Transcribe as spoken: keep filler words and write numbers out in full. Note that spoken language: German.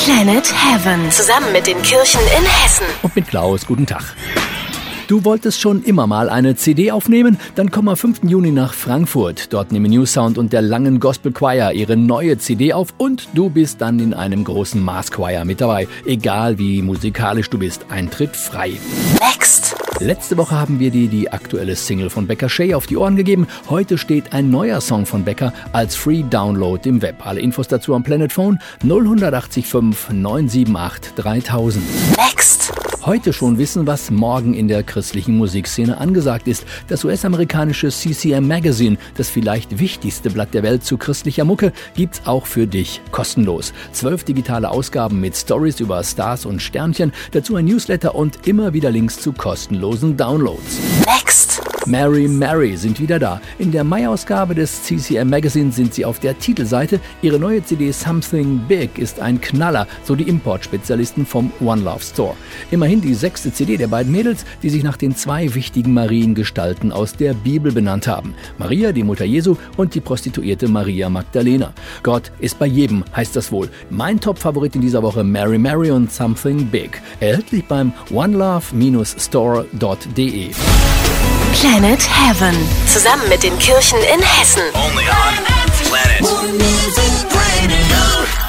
Planet Heaven. Zusammen mit den Kirchen in Hessen. Und mit Klaus, guten Tag. Du wolltest schon immer mal eine C D aufnehmen? Dann komm am fünften Juni nach Frankfurt. Dort nehmen New Sound und der Langen Gospel Choir ihre neue C D auf und du bist dann in einem großen Mass Choir mit dabei. Egal wie musikalisch du bist, Eintritt frei. Next. Letzte Woche haben wir dir die aktuelle Single von Becker Shea auf die Ohren gegeben. Heute steht ein neuer Song von Becker als Free Download im Web. Alle Infos dazu am Planet Phone null acht fünf neun sieben acht dreitausend. Next. Heute schon wissen, was morgen in der christlichen Musikszene angesagt ist. Das U S-amerikanische C C M Magazine, das vielleicht wichtigste Blatt der Welt zu christlicher Mucke, gibt's auch für dich kostenlos. Zwölf digitale Ausgaben mit Stories über Stars und Sternchen, dazu ein Newsletter und immer wieder Links zu kostenlosen Downloads. Next. Mary Mary sind wieder da. In der Mai-Ausgabe des C C M Magazine sind sie auf der Titelseite. Ihre neue C D Something Big ist ein Knaller, so die Importspezialisten vom One Love Store. Immerhin die sechste C D der beiden Mädels, die sich nach den zwei wichtigen Mariengestalten aus der Bibel benannt haben. Maria, die Mutter Jesu, und die Prostituierte Maria Magdalena. Gott ist bei jedem, heißt das wohl. Mein Top-Favorit in dieser Woche Mary Mary und Something Big. Erhältlich beim one love store dot de. Planet Heaven. Zusammen mit den Kirchen in Hessen. Only on Planet.